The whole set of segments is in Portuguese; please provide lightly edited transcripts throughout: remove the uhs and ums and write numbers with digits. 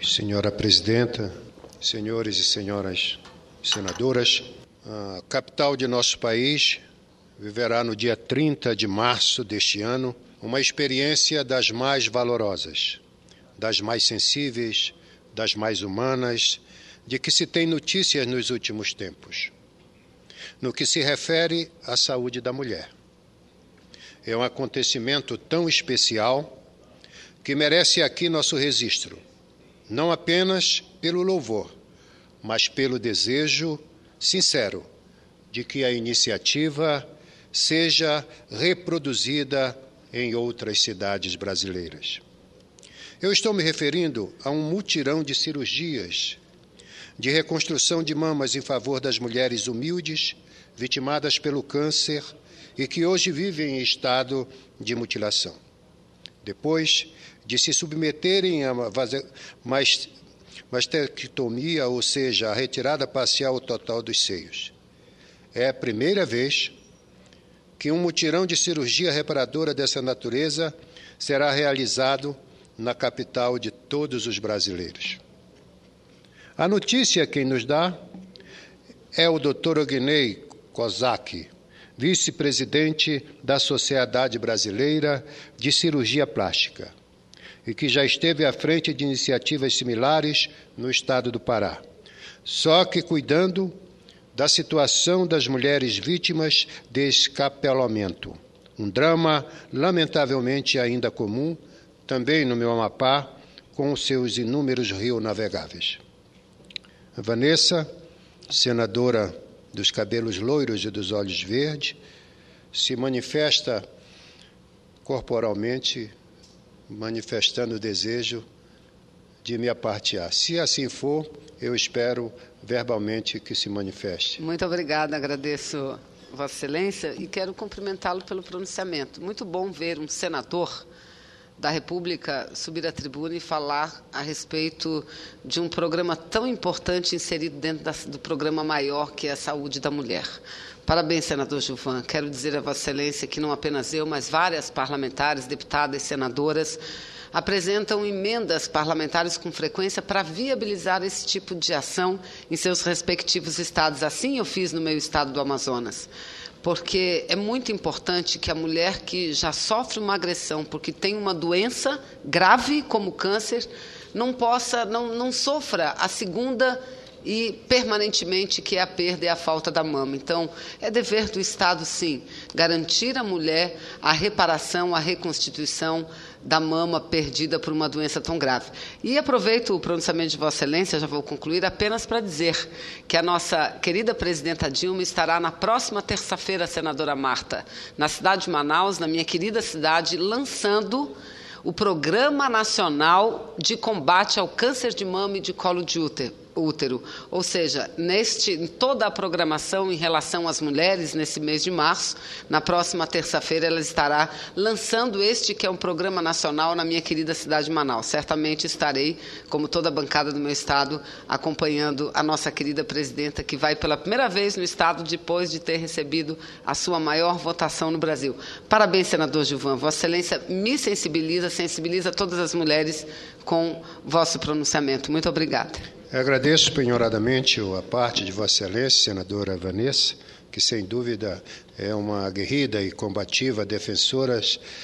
Senhora Presidenta, senhores e senhoras senadoras, a capital de nosso país viverá no dia 30 de março deste ano uma experiência das mais valorosas, das mais sensíveis, das mais humanas, de que se tem notícias nos últimos tempos, no que se refere à saúde da mulher. É um acontecimento tão especial que merece aqui nosso registro, não apenas pelo louvor, mas pelo desejo sincero de que a iniciativa seja reproduzida em outras cidades brasileiras. Eu estou me referindo a um mutirão de cirurgias, de reconstrução de mamas em favor das mulheres humildes, vitimadas pelo câncer e que hoje vivem em estado de mutilação. Depois de se submeterem a mastectomia, ou seja, a retirada parcial ou total dos seios. É a primeira vez que um mutirão de cirurgia reparadora dessa natureza será realizado na capital de todos os brasileiros. A notícia quem nos dá é o Dr. Ognei Kozak, vice-presidente da Sociedade Brasileira de Cirurgia Plástica, e que já esteve à frente de iniciativas similares no estado do Pará, só que cuidando da situação das mulheres vítimas de escapelamento, um drama lamentavelmente ainda comum, também no meu Amapá, com os seus inúmeros rios navegáveis. A Vanessa, senadora dos cabelos loiros e dos olhos verdes, se manifesta corporalmente, manifestando o desejo de me apartear. Se assim for, eu espero verbalmente que se manifeste. Muito obrigada, agradeço Vossa Excelência e quero cumprimentá-lo pelo pronunciamento. Muito bom ver um senador da República subir à tribuna e falar a respeito de um programa tão importante inserido dentro do programa maior que é a saúde da mulher. Parabéns, senador Gilvan. Quero dizer a Vossa Excelência que não apenas eu, mas várias parlamentares, deputadas e senadoras apresentam emendas parlamentares com frequência para viabilizar esse tipo de ação em seus respectivos estados. Assim eu fiz no meu estado do Amazonas. Porque é muito importante que a mulher que já sofre uma agressão porque tem uma doença grave como câncer não sofra a segunda e permanentemente, que é a perda e a falta da mama. Então, é dever do Estado, sim, garantir à mulher a reparação, a reconstituição da mama perdida por uma doença tão grave. E aproveito o pronunciamento de Vossa Excelência, já vou concluir, apenas para dizer que a nossa querida presidenta Dilma estará na próxima terça-feira, senadora Marta, na cidade de Manaus, na minha querida cidade, lançando o Programa Nacional de Combate ao Câncer de Mama e de Colo de Útero. Ou seja, em toda a programação em relação às mulheres, nesse mês de março, na próxima terça-feira, ela estará lançando que é um programa nacional na minha querida cidade de Manaus. Certamente estarei, como toda a bancada do meu estado, acompanhando a nossa querida presidenta, que vai pela primeira vez no estado, depois de ter recebido a sua maior votação no Brasil. Parabéns, senador Gilvan. Vossa Excelência me sensibiliza todas as mulheres com vosso pronunciamento. Muito obrigada. Eu agradeço penhoradamente a parte de Vossa Excelência, senadora Vanessa, que sem dúvida é uma aguerrida e combativa defensora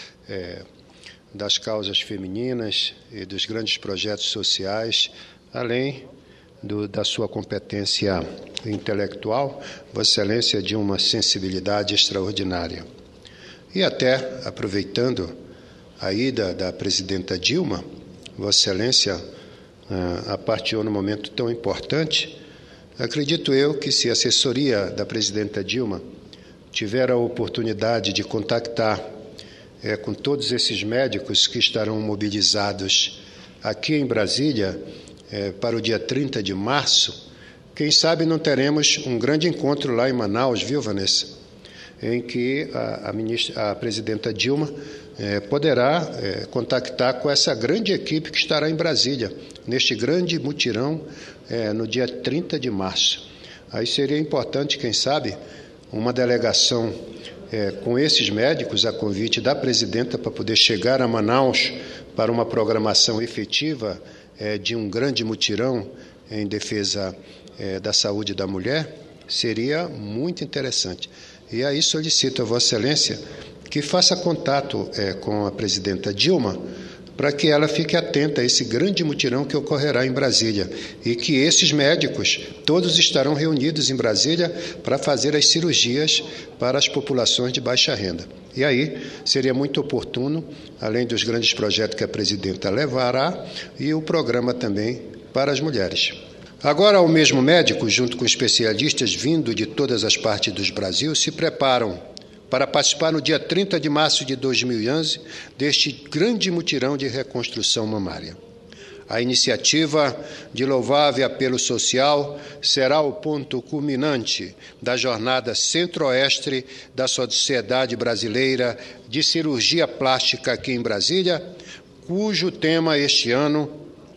das causas femininas e dos grandes projetos sociais, além da sua competência intelectual, Vossa Excelência de uma sensibilidade extraordinária. E até, aproveitando a ida da presidenta Dilma, Vossa Excelência aparteou num momento tão importante. Acredito eu que se a assessoria da presidenta Dilma tiver a oportunidade de contactar com todos esses médicos que estarão mobilizados aqui em Brasília para o dia 30 de março, quem sabe não teremos um grande encontro lá em Manaus, viu, Vanessa? Em que a presidenta Dilma poderá contactar com essa grande equipe que estará em Brasília, neste grande mutirão, no dia 30 de março. Aí seria importante, quem sabe, uma delegação com esses médicos, a convite da presidenta, para poder chegar a Manaus para uma programação efetiva de um grande mutirão em defesa da saúde da mulher, seria muito interessante. E aí solicito a Vossa Excelência que faça contato com a presidenta Dilma, para que ela fique atenta a esse grande mutirão que ocorrerá em Brasília e que esses médicos todos estarão reunidos em Brasília para fazer as cirurgias para as populações de baixa renda. E aí seria muito oportuno, além dos grandes projetos que a presidenta levará, e o programa também para as mulheres. Agora, o mesmo médico, junto com especialistas vindo de todas as partes do Brasil, se preparam para participar no dia 30 de março de 2011 deste grande mutirão de reconstrução mamária. A iniciativa de louvável apelo social será o ponto culminante da jornada Centro-Oeste da Sociedade Brasileira de Cirurgia Plástica aqui em Brasília, cujo tema este ano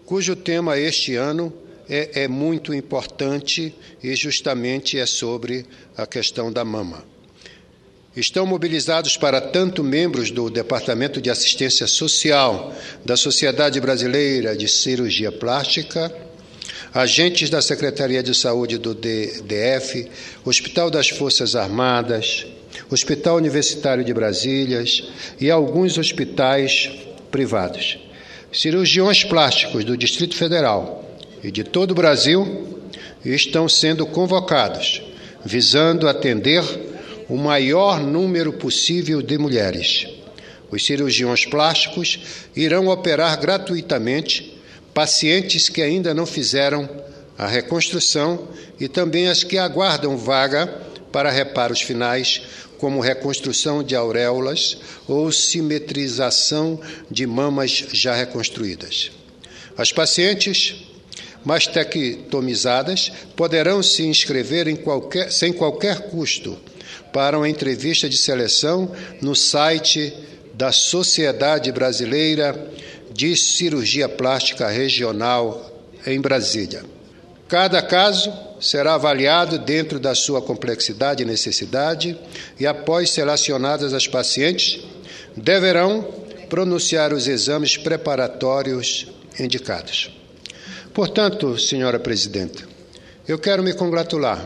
é muito importante e justamente é sobre a questão da mama. Estão mobilizados para tanto membros do Departamento de Assistência Social da Sociedade Brasileira de Cirurgia Plástica, agentes da Secretaria de Saúde do DF, Hospital das Forças Armadas, Hospital Universitário de Brasília e alguns hospitais privados. Cirurgiões plásticos do Distrito Federal e de todo o Brasil estão sendo convocados, visando atender o maior número possível de mulheres. Os cirurgiões plásticos irão operar gratuitamente pacientes que ainda não fizeram a reconstrução e também as que aguardam vaga para reparos finais, como reconstrução de auréolas ou simetrização de mamas já reconstruídas. As pacientes mastectomizadas poderão se inscrever sem qualquer custo para uma entrevista de seleção no site da Sociedade Brasileira de Cirurgia Plástica Regional em Brasília. Cada caso será avaliado dentro da sua complexidade e necessidade e, após selecionadas as pacientes, deverão pronunciar os exames preparatórios indicados. Portanto, senhora presidenta, eu quero me congratular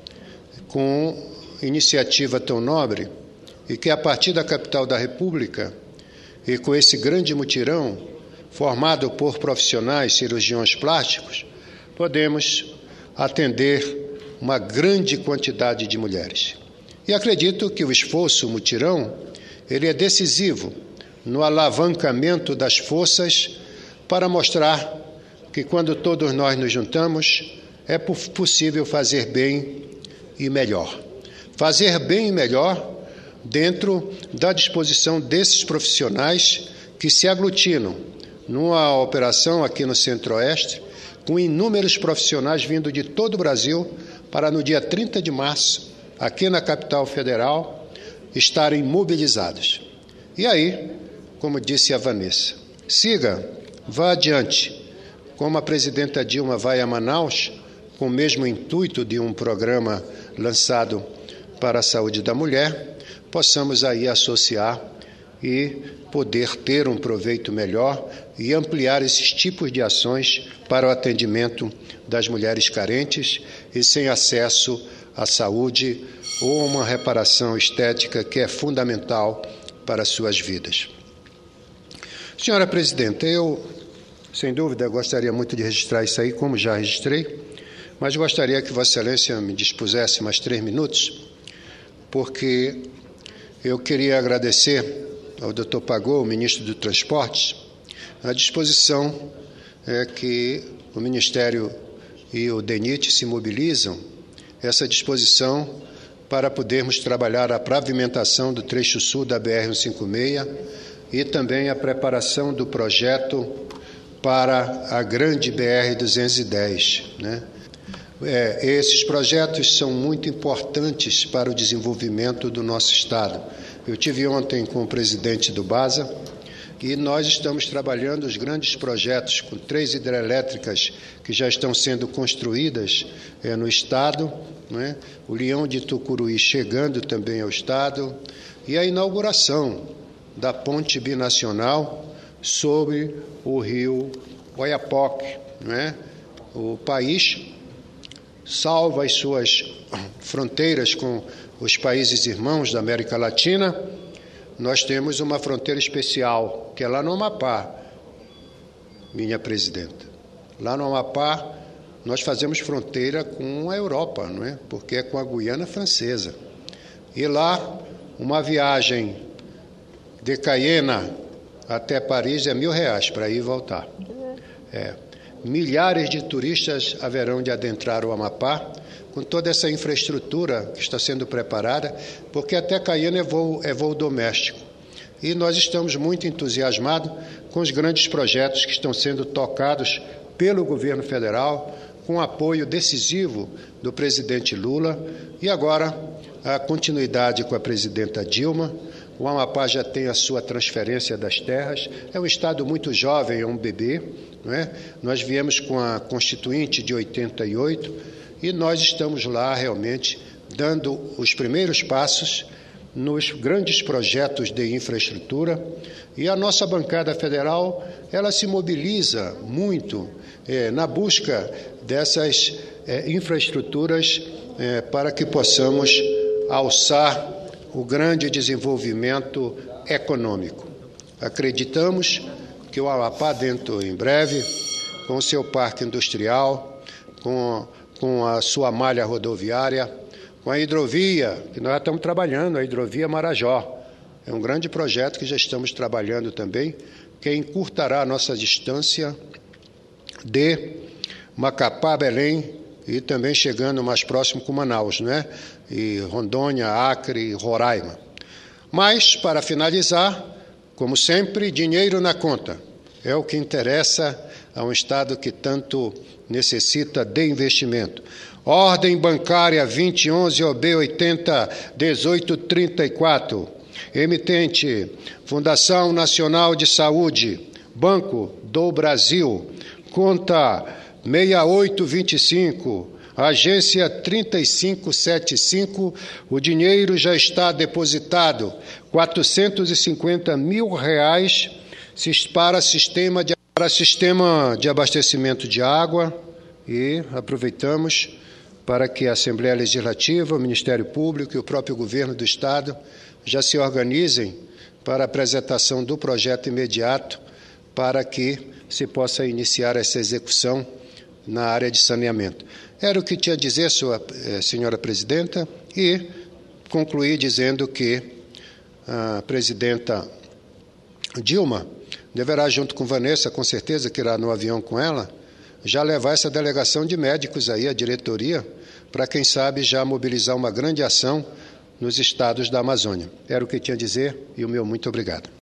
com iniciativa tão nobre e que, a partir da capital da República e com esse grande mutirão formado por profissionais cirurgiões plásticos, podemos atender uma grande quantidade de mulheres. E acredito que o esforço mutirão ele é decisivo no alavancamento das forças para mostrar que, quando todos nós nos juntamos, é possível fazer bem e melhor. Fazer bem e melhor dentro da disposição desses profissionais que se aglutinam numa operação aqui no Centro-Oeste, com inúmeros profissionais vindo de todo o Brasil para, no dia 30 de março, aqui na capital federal, estarem mobilizados. E aí, como disse a Vanessa, vá adiante. Como a presidenta Dilma vai a Manaus, com o mesmo intuito de um programa lançado para a saúde da mulher, possamos aí associar e poder ter um proveito melhor e ampliar esses tipos de ações para o atendimento das mulheres carentes e sem acesso à saúde ou uma reparação estética que é fundamental para suas vidas. Senhora presidenta, eu, sem dúvida, gostaria muito de registrar isso aí, como já registrei, mas gostaria que Vossa Excelência me dispusesse mais 3 minutos, porque eu queria agradecer ao Dr. Pagô, o ministro do Transportes, a disposição que o Ministério e o DENIT se mobilizam, essa disposição para podermos trabalhar a pavimentação do trecho sul da BR-156 e também a preparação do projeto para a grande BR-210, né? Esses projetos são muito importantes para o desenvolvimento do nosso Estado. Eu tive ontem com o presidente do BASA e nós estamos trabalhando os grandes projetos com 3 hidrelétricas que já estão sendo construídas no Estado, né? O Leão de Tucuruí chegando também ao Estado e a inauguração da ponte binacional sobre o rio Oiapoque, não é? O país salva as suas fronteiras com os países irmãos da América Latina. Nós temos uma fronteira especial, que é lá no Amapá, minha presidenta. Lá no Amapá, nós fazemos fronteira com a Europa, não é? Porque é com a Guiana Francesa. E lá, uma viagem de Cayena até Paris é R$1.000 para ir e voltar. Milhares de turistas haverão de adentrar o Amapá, com toda essa infraestrutura que está sendo preparada, porque até Cayena é voo doméstico. E nós estamos muito entusiasmados com os grandes projetos que estão sendo tocados pelo governo federal, com apoio decisivo do presidente Lula, e agora a continuidade com a presidenta Dilma. O Amapá já tem a sua transferência das terras, é um estado muito jovem, é um bebê, não é? Nós viemos com a Constituinte de 88 e nós estamos lá realmente dando os primeiros passos nos grandes projetos de infraestrutura, e a nossa bancada federal ela se mobiliza muito na busca dessas infraestruturas para que possamos alçar o grande desenvolvimento econômico. Acreditamos que o Amapá, dentro em breve, com o seu parque industrial, com a sua malha rodoviária, com a hidrovia, que nós estamos trabalhando, a hidrovia Marajó. É um grande projeto que já estamos trabalhando também, que encurtará a nossa distância de Macapá, Belém, e também chegando mais próximo com Manaus, né? E Rondônia, Acre, Roraima. Mas, para finalizar, como sempre, dinheiro na conta. É o que interessa a um Estado que tanto necessita de investimento. Ordem bancária 2011 OB 80 1834. Emitente, Fundação Nacional de Saúde, Banco do Brasil, conta 6825, agência 3575, o dinheiro já está depositado, R$450 mil para sistema de abastecimento de água, e aproveitamos para que a Assembleia Legislativa, o Ministério Público e o próprio Governo do Estado já se organizem para a apresentação do projeto imediato para que se possa iniciar essa execução na área de saneamento. Era o que tinha a dizer, senhora presidenta, e concluí dizendo que a presidenta Dilma deverá, junto com Vanessa, com certeza que irá no avião com ela, já levar essa delegação de médicos aí à diretoria, para, quem sabe, já mobilizar uma grande ação nos estados da Amazônia. Era o que tinha a dizer, e o meu muito obrigado.